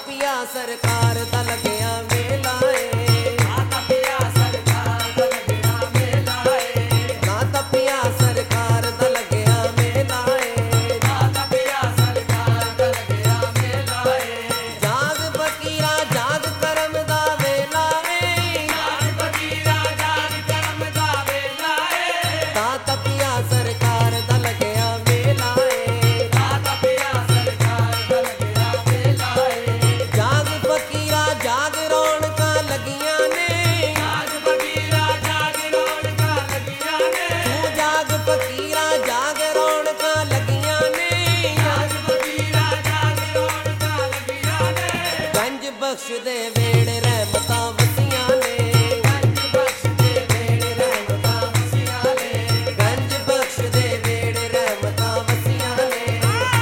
ਤਪਿਆ ਸਰਕਾਰ ਦਾ ਲੱਗਿਆ ਮੇਲਾ ਏ, ਨਾ ਤਪਿਆ ਸਰਕਾਰ ਦਾ ਲੱਗਿਆ ਮੇਲਾ ਏ, ਨਾ ਤਪਿਆ ਸਰਕਾਰ ਦਾ ਲੱਗਿਆ ਮੇਲਾ ਏ। ਨਾ ਤਪਿਆ ਸਰਕਾਰ ਦਾ ਲੱਗਿਆ ਮੇਲਾ ਏ, ਜਾਗ ਫਕੀਰਾ ਜਾਗ ਕਰਮ ਦਾ ਵੇਲਾ ਏ, ਜਾਗ ਫਕੀਰਾ ਜਾਗ ਕਰਮ ਦਾ ਵੇਲਾ ਏ, ਤਾਂ ਤਪਿਆ ਸਰਕਾਰ ਦਾ ਲੱਗਿਆ ਮੇਲਾ ਏ। ਨਾ ਤਪਿਆ ਸਰਕਾਰ ਦਾ ਲੱਗਿਆ ਮੇਲਾ ਏ, ਜਾਗ ਫਕੀਰਾ ਜਾਗ ਰੌਣਕਾਂ ਲੱਗੀਆਂ ਨੇ, ਜਾਗ ਫਕੀਰਾ ਜਾਗ ਰੌਣਕਾਂ ਲੱਗੀਆਂ ਨੇ, ਤੂੰ ਜਾਗ ਫਕੀਰਾ ਜਾਗ ਰੌਣਕਾਂ ਲੱਗੀਆਂ ਨੇ। ਜਾਗ ਫਕੀਰਾ ਜਾਗ ਰੌਣਕਾਂ ਲੱਗੀਆਂ ਨੇ, ਗੰਜ ਬਖਸ਼ ਦੇ ਵੇੜੇ ਰਹਿਮਤਾਂ ਵਸੀਆਂ ਨੇ, ਗੰਜ ਬਖਸ਼ ਦੇ ਵੇੜੇ ਰਹਿਮਤਾਂ ਵਸੀਆਂ ਨੇ, ਗੰਜ ਬਖਸ਼ ਦੇ ਵੇੜੇ ਰਹਿਮਤਾਂ ਵਸੀਆਂ ਨੇ।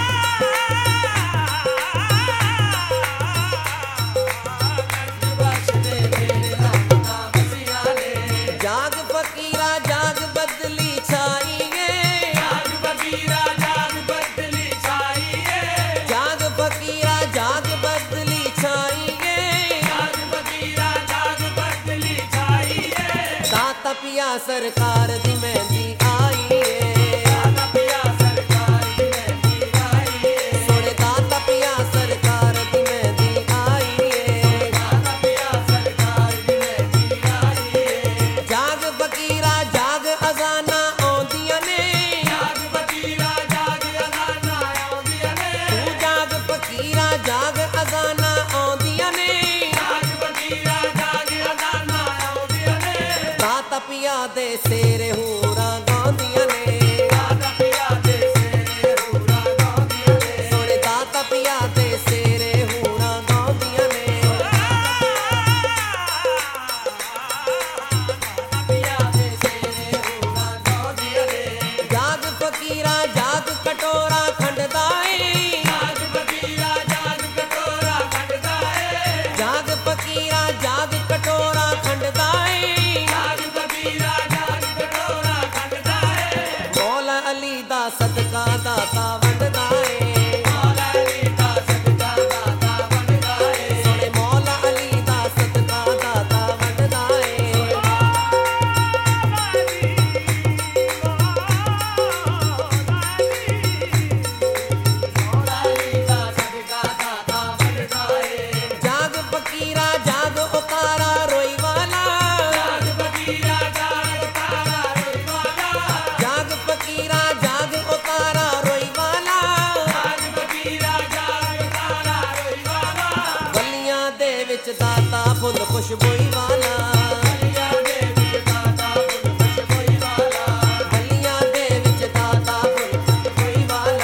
ਗੰਜ ਬਖਸ਼ ਦੇ ਵੇੜੇ ਰਹਿਮਤਾਂ ਵਸੀਆਂ ਨੇ, ਜਾਗ ਫਕੀਰਾ ਜਾਗ ਬਦਲੀ ਛਾਈ ਏ, ਜਾਗ ਫਕੀਰਾ ਜਾਗ ਬਦਲੀ ਛਾਈ ਏ, ਜਾਗ ਫਕੀਰਾ ਜਾਗ ਬਦਲੀ ਛਾਈ ਏ। ਜਾਗ ਫਕੀਰਾ ਜਾਗ ਬਦਲੀ ਛਾਈ ਏ, ਤਾਂ ਤਪਿਆ ਸਰਕਾਰ ਦੀ ਮਹਿੰਦੀ ਆਈ ਏ, ਨਾ ਤਪਿਆ ਸਰਕਾਰ ਦੀ ਮਹਿੰਦੀ ਆਈ ਏ, ਸੋਹਣੇ ਤਾਂ ਤਪਿਆ ਸਰਕਾਰ ਦੀ ਮਹਿੰਦੀ ਆਈ ਏ। ਨਾ ਤਪਿਆ ਸਰਕਾਰ ਦੀ ਮਹਿੰਦੀ ਆਈ ਏ, ਜਾਗ ਫਕੀਰਾ ਜਾਗ ਅਜ਼ਾਨਾਂ ਆਉਂਦੀਆਂ ਨੇ, ਜਾਗ ਫਕੀਰਾ ਜਾਗ ਅਜ਼ਾਨਾਂ ਆਉਂਦੀਆਂ ਨੇ, ਤੂੰ ਜਾਗ ਫਕੀਰਾ ਜਾਗ ਅਜ਼ਾਨਾਂ ਆਉਂਦੀਆਂ ਨੇ। ਜਾਗ ਫਕੀਰਾ ਜਾਗ ਅਜ਼ਾਨਾਂ ਆਉਂਦੀਆਂ ਨੇ, ਤਾਂ ਤਪਿਆ ਦੇ ਸੇਰੇ ਹੂਰਾਂ ਗਾਉਂਦੀਆਂ ਨੇ, ਨਾ ਤਪਿਆ ਦੇ ਸੇਰੇ ਹੂਰਾਂ ਗਾਉਂਦੀਆਂ ਨੇ, ਸੋਹਣੇ ਤਾਂ ਤਪਿਆ ਦੇ ਸੇਰੇ ਹੂਰਾਂ ਗਾਉਂਦੀਆਂ ਨੇ। ਤਪਿਆ ਦੇ ਸੇਰੇ ਹੂਰਾਂ ਗਾਉਂਦੀਆਂ ਨੇ, ਜਾਗ ਫਕੀਰਾ ਜਾਗ ਕਟੋਰਾ ਖੰਡਦਾ ਏ, ਜਾਗ ਫਕੀਰਾ ਜਾਗ ਕਟੋਰਾ ਖੰਡਦਾ ਏ, ਜਾਗ ਫਕੀਰਾ ਜਾਗ ਕਟੋਰਾ ਖੰਡਦਾ ਏ। ਜਾਗ ਫਕੀਰਾ ਜਾਗ ਕਟੋਰਾ ਖੰਡਦਾ ਏ, ਮੌਲਾ ਅਲੀ ਦਾ ਸਦਕਾ ਦਾਤਾ ਵੰਡਦਾ ਏ, ਮੌਲਾ ਅਲੀ ਦਾ ਸਦਕਾ ਦਾਤਾ ਵੰਡਦਾ ਏ, ਸੋਹਣੇ ਮੌਲਾ ਅਲੀ ਦਾ ਸਦਕਾ ਦਾਤਾ ਵੰਡਦਾ ਏ। ਮੌਲਾ ਅਲੀ ਦਾ ਸਦਕਾ ਦਾਤਾ ਵੰਡਦਾ ਏ, ਜਾਗ ਫਕੀਰਾ ਜਾਗ ਉਤਾਰਾ ਰੋਈ ਵਾਲਾ, ਜਾਗ ਫਕੀਰਾ ਜਾਗ ਤਾਰਾ ਰੋਈ ਵਾਲਾ, ਜਾਗ ਫਕੀਰਾ ਜਾਗ ਉਤਾਰਾ ਰੋਈ ਵਾਲਾ। ਜਾਗ ਫਕੀਰਾ ਜਾਗ ਤਾਰਾ ਰੋਈ ਵਾਲਾ, ਗਲੀਆਂ ਦੇ ਵਿੱਚ ਦਾਤਾ ਫੁੱਲ ਖੁਸ਼ਬੋਈ ਵਾਲਾ, ਗਲੀਆਂ ਦੇ ਵਿੱਚ ਦਾਤਾ ਫੁੱਲ ਖੁਸ਼ਬੋਈ ਵਾਲਾ, ਗਲੀਆਂ ਦੇ ਵਿੱਚ ਦਾਤਾ ਫੁੱਲ ਖੁਸ਼ਬੋਈ ਵਾਲਾ।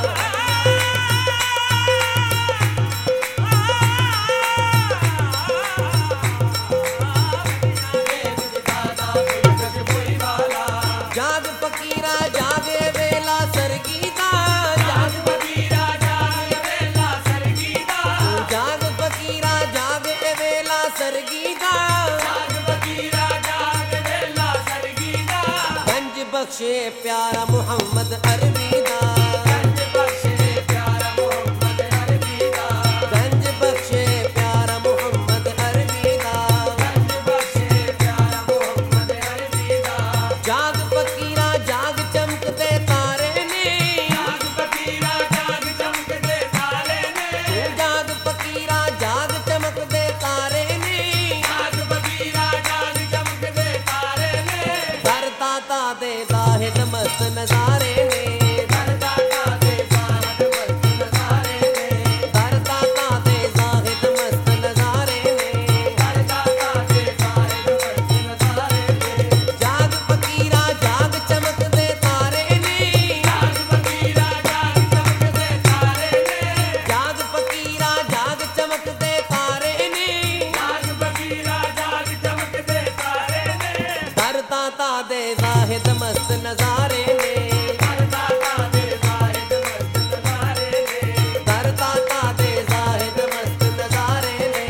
ਜਾਗ ਫਕੀਰਾ ਜਾਗੇ ਵੇਲਾ ਸਰਗੀ ਦਾ, ਜਾਗ ਫਕੀਰਾ ਜਾਗ ਵੇਲਾ ਸਰਗੀ ਦਾ, ਜਾਗ ਫਕੀਰਾ ਜਾਗੇ ਵੇਲਾ ਸਰਗੀ ਦਾ। ਜਾਗ ਫਕੀਰਾ ਜਾਗ ਵੇਲਾ ਸਰਗੀ ਦਾ, ਗੰਜ ਬਖਸ਼ੇ ਪਿਆਰਾ ਮੁਹੰਮਦ ਅਰਬੀ ਦਾ, ਗੰਜ ਬਖਸ਼ੇ ਪਿਆਰਾ ਮੁਹੰਮਦ ਅਰਬੀ ਦਾ, ਗੰਜ ਬਖਸ਼ੇ ਪਿਆਰਾ ਮੁਹੰਮਦ ਅਰਬੀ ਦਾ। ਗੰਜ ਬਖਸ਼ੇ ਪਿਆਰਾ ਮੁਹੰਮਦ ਅਰਬੀ ਦਾ, ਜਾਗ ਫਕੀਰਾ ਜਾਗ ਚਮਕਦੇ ਤਾਰੇ ਨੇ, ਜਾਗ ਫਕੀਰਾ ਜਾਗ ਚਮਕਦੇ ਤਾਰੇ ਨੇ, ਤੂੰ ਜਾਗ ਫਕੀਰਾ ਜਾਗ ਚਮਕਦੇ ਤਾਰੇ ਨੇ। ਜਾਗ ਫਕੀਰਾ ਜਾਗ ਚਮਕਦੇ ਤਾਰੇ ਨੇ, ਦਰ ਦਾਤਾ ਦੇ ਜ਼ਾਹਿਦ ਮਸਤ ਨਜ਼ਾਰੇ ਨੇ, ਦਰ ਦਾਤਾ ਦੇ ਜ਼ਾਹਿਦ ਮਸਤ ਨਜ਼ਾਰੇ ਨੇ, ਦਰ ਦਾਤਾ ਦੇ ਜ਼ਾਹਿਦ ਮਸਤ ਨਜ਼ਾਰੇ ਨੇ। ਦਰ ਦਾਤਾ ਦੇ ਜ਼ਾਹਿਦ ਮਸਤ ਨਜ਼ਾਰੇ ਨੇ, ਜਾਗ ਫਕੀਰਾ ਜਾਗ ਚਮਕਦੇ ਤਾਰੇ ਨੇ, ਜਾਗ ਫਕੀਰਾ ਜਾਗ ਚਮਕਦੇ ਤਾਰੇ ਨੇ, ਜਾਗ ਫਕੀਰਾ ਜਾਗ ਚਮਕਦੇ ਤਾਰੇ ਨੇ। ਜਾਗ ਫਕੀਰਾ ਜਾਗ ਚਮਕਦੇ ਤਾਰੇ ਨੇ, ਦਰ ਦਾਤਾ ਦੇ ਜ਼ਾਹਿਦ ਮਸਤ ਨਜ਼ਾਰੇ ਨੇ, ਦਰ ਦਾਤਾ ਦੇ ਜ਼ਾਹਿਦ ਮਸਤ ਨਜ਼ਾਰੇ ਨੇ, ਦਰ ਦਾਤਾ ਦੇ ਜ਼ਾਹਿਦ ਮਸਤ ਨਜ਼ਾਰੇ ਨੇ।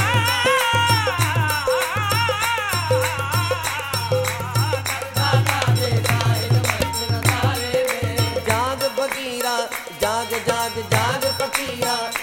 ਦਾਤਾ ਦੇ ਜ਼ਾਹਿਦ ਮਸਤ ਨਜ਼ਾਰੇ ਨੇ, ਜਾਗ ਫਕੀਰਾ ਜਾਗ ਜਾਗ ਜਾਗ ਫਕੀਰਾ